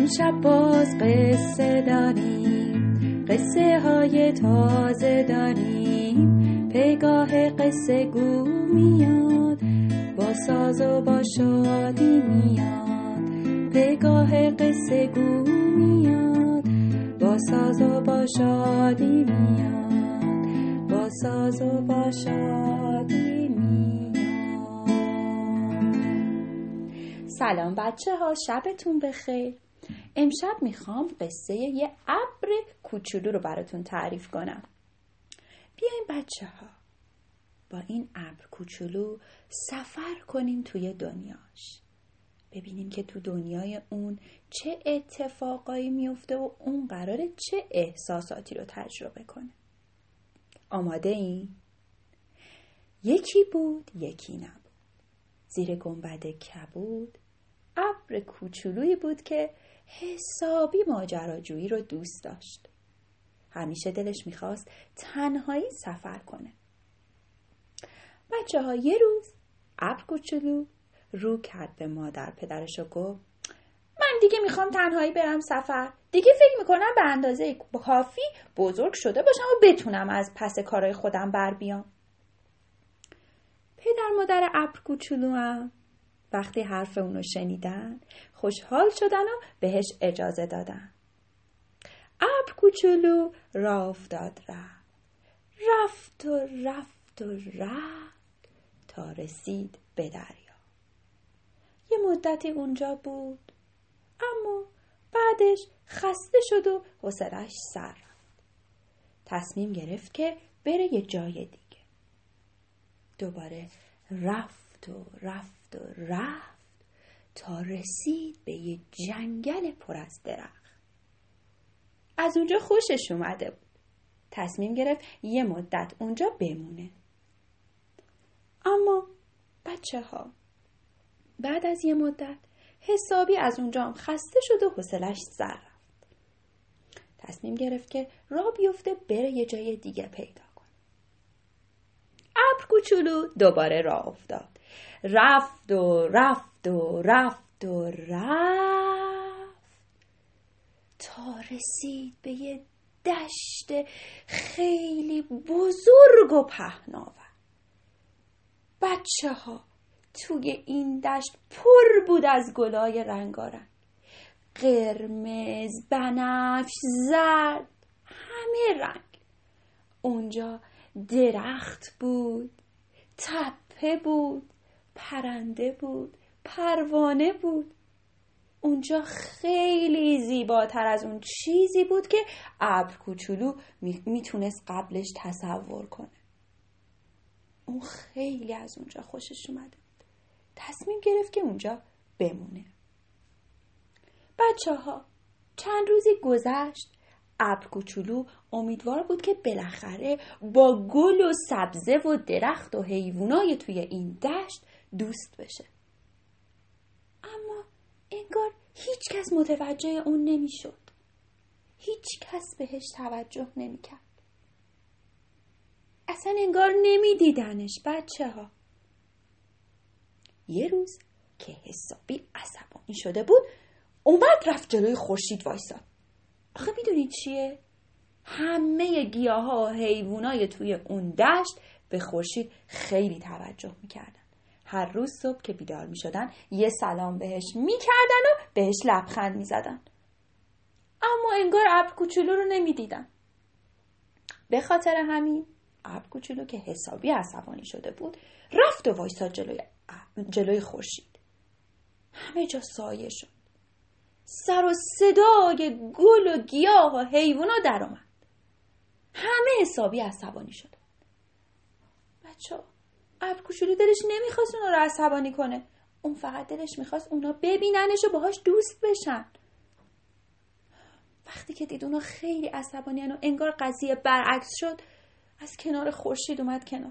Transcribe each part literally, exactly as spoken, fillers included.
امشب باز قصه داریم، قصه های تازه داریم، پیگاه قصه گو میاد، با ساز و با شادی میاد. پیگاه قصه گو میاد، با ساز و با شادی میاد، با ساز و با شادی میاد. سلام بچه ها، شبتون بخیر. امشب میخوام قصه یه ابر کوچولو رو براتون تعریف کنم. بیاین بچه ها با این ابر کوچولو سفر کنیم توی دنیاش، ببینیم که تو دنیای اون چه اتفاقایی میفته و اون قراره چه احساساتی رو تجربه کنه. آماده این؟ یکی بود یکی نبود. زیر گنبد کبود ابر کوچولویی بود که حسابی ماجراجویی رو دوست داشت. همیشه دلش میخواست تنهایی سفر کنه. بچه ها، یه روز ابر کوچولو رو کرد به مادر پدرش و گفت من دیگه میخوام تنهایی برم سفر. دیگه فکر میکنم به اندازه کافی بزرگ شده باشم و بتونم از پس کارهای خودم بر بیام. پدر مادر ابر کوچولو هم وقتی حرف اونو شنیدن خوشحال شدن و بهش اجازه دادن. ابر کوچولو راه افتاد رفت رفت و رفت و رفت تا رسید به دریا. یه مدتی اونجا بود، اما بعدش خسته شد و حوصله‌اش سر رفت. تصمیم گرفت که بره یه جای دیگه. دوباره رفت و رفت و رفت تا رسید به یه جنگل پر از درخت. از اونجا خوشش اومده بود. تصمیم گرفت یه مدت اونجا بمونه. اما بچه ها، بعد از یه مدت حسابی از اونجا هم خسته شد و حوصله‌اش سر رفت. تصمیم گرفت که راه بیفته بره یه جای دیگه پیدا کنه. ابر کوچولو دوباره راه افتاد. رفت و رفت و رفت و رفت تا رسید به یه دشت خیلی بزرگ و پهناور. بچه ها، توی این دشت پر بود از گلای رنگارنگ، قرمز، بنفش، زرد، همه رنگ. اونجا درخت بود، تپه بود، پرنده بود، پروانه بود. اونجا خیلی زیباتر از اون چیزی بود که ابر کوچولو میتونست قبلش تصور کنه. اون خیلی از اونجا خوشش اومده بود. تصمیم گرفت که اونجا بمونه. بچه ها، چند روزی گذشت. ابر کوچولو امیدوار بود که بالاخره با گل و سبزه و درخت و حیوانای توی این دشت دوست بشه. اما انگار هیچ کس متوجه اون نمیشد. هیچ کس بهش توجه نمیکرد. اصلا انگار نمیدیدنش بچه ها. یه روز که حسابی عصبانی شده بود، اومد رفت جلوی خورشید وایساد. آخه میدونید چیه؟ همه گیاها و حیوانای توی اون دشت به خورشید خیلی توجه میکردن. هر روز صبح که بیدار میشدن یه سلام بهش میکردن و بهش لبخند میزدن. اما انگار ابر کوچولو رو نمیدیدن. به خاطر همین ابر کوچولو که حسابی عصبانی شده بود رفت و وایساد جلوی جلوی خورشید. همه جا سایه شد. سر و صدای گل و گیاه و حیوونا در اومد. همه حسابی عصبانی شدن. بچه‌ها، ابر کوچولو دلش نمیخواست اونا رو عصبانی کنه. اون فقط دلش میخواست اونا ببیننش و باهاش دوست بشن. وقتی که دید اونا خیلی عصبانیان و انگار قضیه برعکس شد، از کنار خورشید اومد کنار.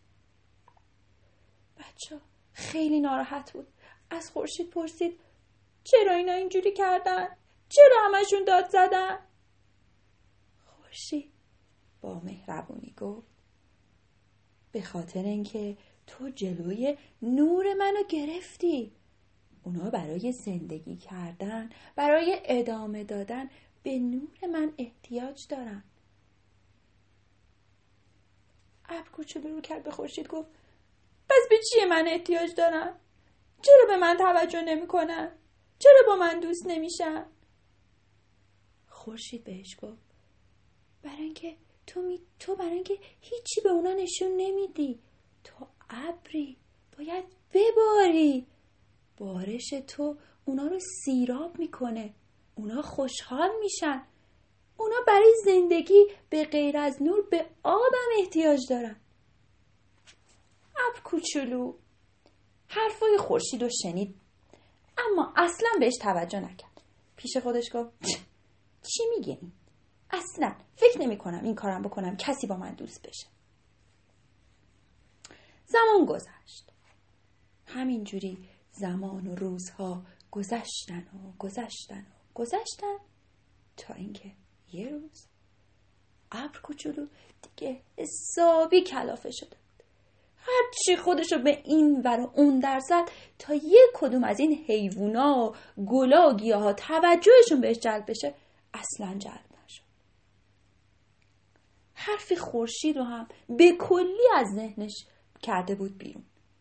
بچه خیلی ناراحت بود. از خورشید پرسید چرا اینا اینجوری کردن؟ چرا همشون داد زدن؟ خورشید با مهربونی گفت به خاطر اینکه تو جلوی نور منو گرفتی. اونا برای زندگی کردن، برای ادامه دادن به نور من احتیاج دارن. ابر کوچولو رو کرد به خورشید، گفت پس به چیه من احتیاج دارن؟ چرا به من توجه نمی کنن؟ چرا با من دوست نمیشن؟ خورشید بهش گفت برای اینکه تو می تو برای اینکه هیچی به اونا نشون نمیدی. تو ابری، باید بباری. بارش تو اونا رو سیراب میکنه. اونا خوشحال میشن. اونا برای زندگی به غیر از نور به آبم احتیاج دارن. ابر کوچولو حرفای خورشید رو شنید، اما اصلا بهش توجه نکرد. پیش خودش گفت چی میگه این؟ اصلا فکر نمی کنم این کارم بکنم کسی با من دوست بشه. زمان گذشت. همینجوری زمان و روزها گذشتن و گذشتن و گذشتن تا اینکه یه روز ابر کوچولو دیگه حسابی کلافه شده. هرچی خودشو به این ور و اون در زد تا یک کدوم از این حیوونا و گلا و گیاها توجهشون بهش جلب بشه اصلا جلب نشد. حرف خورشید رو هم به کلی از ذهنش کرده بود بیرون.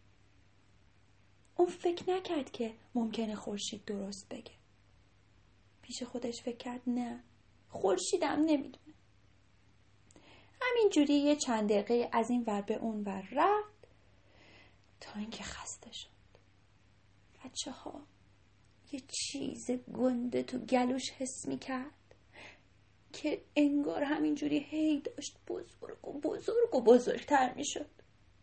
اون فکر نکرد که ممکنه خورشید درست بگه. پیش خودش فکر کرد نه، خورشیدم نمیدونه. همینجوری یه چند دقیقه از این ور به اون ور رفت تا اینکه خسته شد. بچه ها یه چیز گنده تو گلوش حس می کرد که انگار همینجوری هی داشت بزرگ و بزرگ و بزرگتر می شد.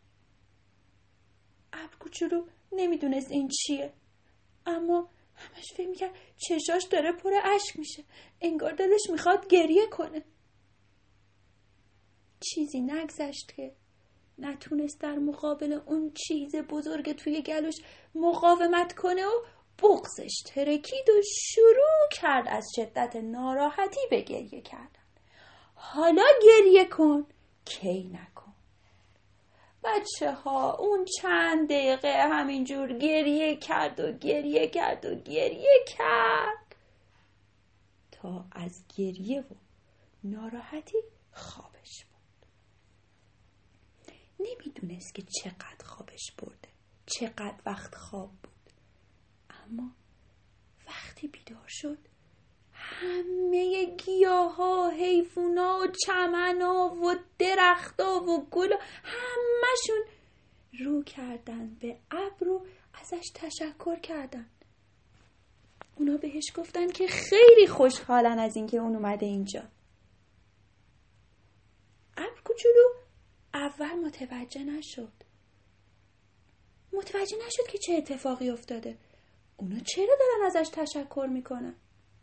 ابر کوچولو نمیدونست این چیه، اما همش فکر میکرد چشاش داره پر اشک میشه، انگار دلش میخواد گریه کنه. چیزی نگذشت که نتونست در مقابل اون چیز بزرگ توی گلوش مقاومت کنه و بغضش ترکید و شروع کرد از شدت ناراحتی به گریه کردن. حالا گریه کن، کی نکن. بچه ها اون چند دقیقه همینجور گریه کرد و گریه کرد و گریه کرد تا از گریه و ناراحتی خوابش بود. نمیدونست که چقدر خوابش برده، چقدر وقت خواب بود، اما وقتی بیدار شد همه گیاها، حیوونا و چمنا و درختا و گلا همشون رو کردن به ابر و ازش تشکر کردن. اونا بهش گفتن که خیلی خوشحالن از اینکه اون اومده اینجا. ابر کوچولو اول متوجه نشد. متوجه نشد که چه اتفاقی افتاده. اونا چرا دارن ازش تشکر میکنن؟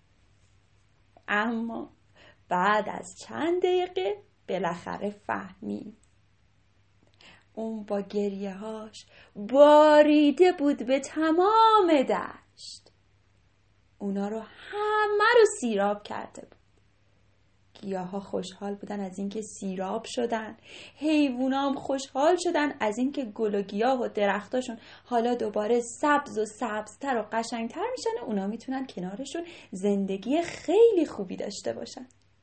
اما بعد از چند دقیقه بالاخره فهمید. اون با گریه هاش باریده بود به تمام دشت. اونا رو همه رو سیراب کرده بود. گیاها خوشحال بودن از اینکه سیراب شدن. حیوونا هم خوشحال شدن از اینکه گل و گیاه و درختاشون حالا دوباره سبز و سبزتر و قشنگتر میشن و اونا میتونن کنارشون زندگی خیلی خوبی داشته باشن.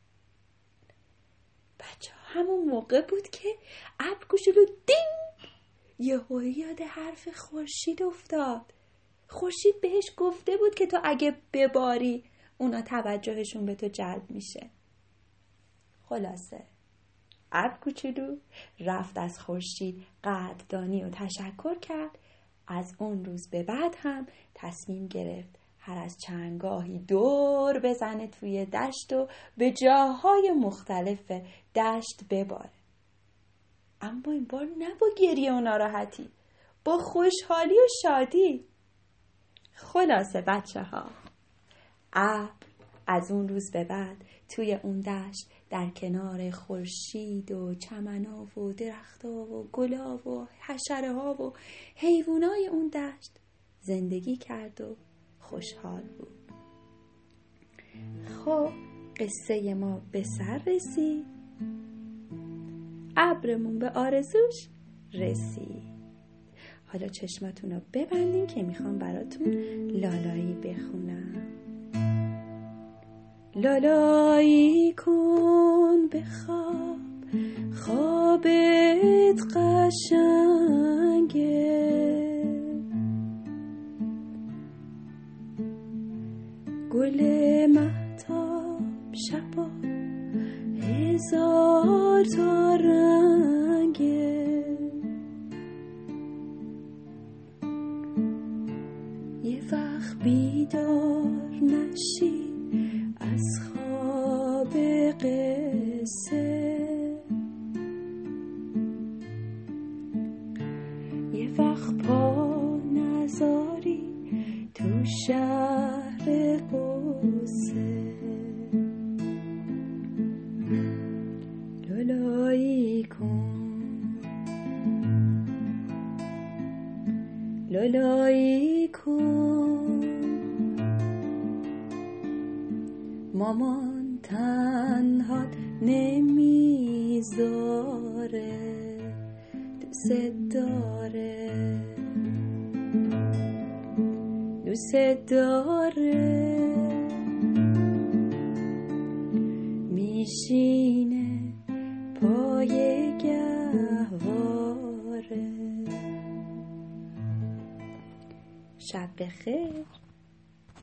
بچه ها همون موقع بود که ابر کوچولو دینگ یهو یاد حرف خورشید افتاد. خورشید بهش گفته بود که تو اگه بباری اونا توجهشون به تو جلب میشه. خلاصه ابر کوچولو رفت از خورشید قدردانی و تشکر کرد. از اون روز به بعد هم تصمیم گرفت هر از چندگاهی دور بزنه توی دشت و به جاهای مختلف دشت بباره. اما این بار نه با گریه و ناراحتی، با خوشحالی و شادی. خلاصه بچه ها ابر از اون روز به بعد توی اون دشت در کنار خورشید و چمنا و درخت‌ها و گلا و حشره ها و حیوانای اون دشت زندگی کرد و خوشحال بود. خب قصه ما به سر رسید، ابرمون به آرزوش رسید. حالا چشماتون رو ببندین که میخوام براتون لالایی بخونم. لالایی کن بخواب، خوابت قشنگه، گل مهتاب شبا هزار تا رنگه، یه وقت بیدار نشی از خواب قصه، یه وقت پا نذاری تو شهر قصه، لالایی کن، لالایی کن، مامان تنهات نمیذاره، دوست داره، دوست داره، میشینه پای گهواره. شب بخیر.